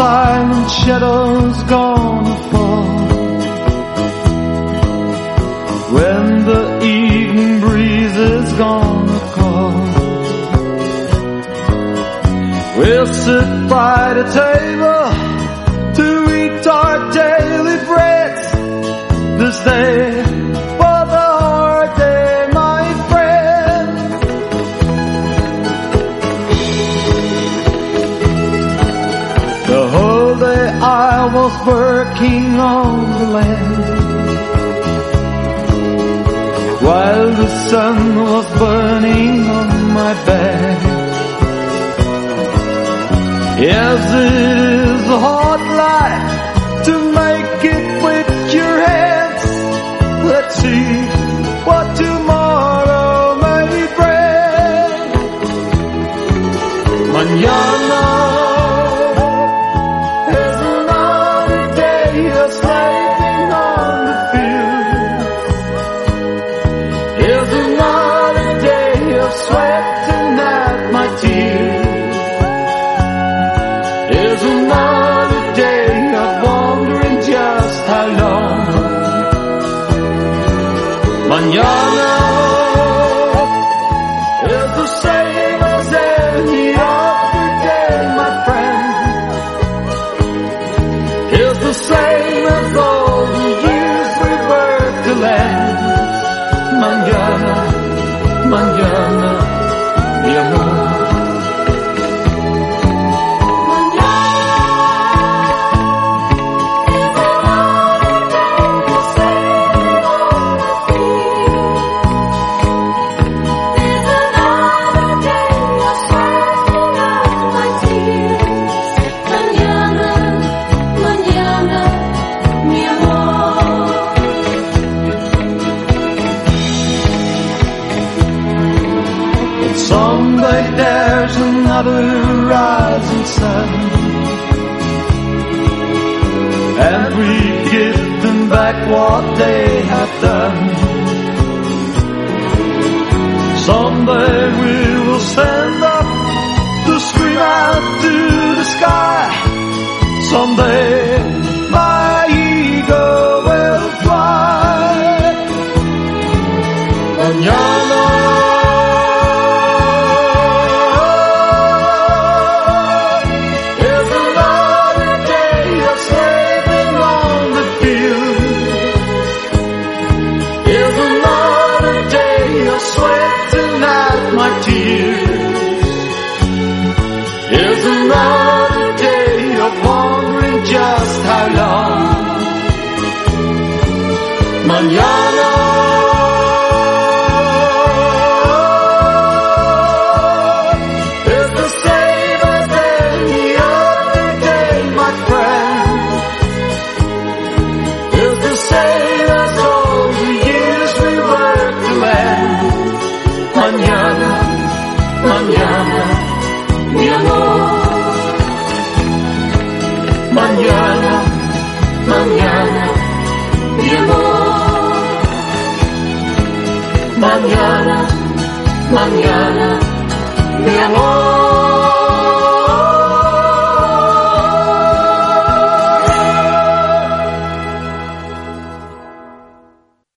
silent shadows gonna fall. When the evening breeze is gonna call, we'll sit by the table to eat our daily bread. This day was a hard day, my friend. The whole day I was working on the land, while the sun was burning on my back. Yes, it is a hard life to make it with your hands. Let's see what tomorrow may bring. Mañana is another day of slaving on the field. Is another day of sweating at my tears. Is another day of wondering just how long. Mañana is the same as any other day, my friend. Is the same as all the years we worked to land. Mañana, mañana, mi amor. Someday there's another rising sun, and we give them back what they have done. Someday we will stand up to scream out to the sky. Someday my ego will fly. Mañana sweating at my tears. Is another day of wondering just how long. Mañana is the same as any other day, my friend. Is the same as all the years we worked to land. Mañana, mañana, mi amor. Mañana, mañana, mi amor. Mañana, mañana, mi amor.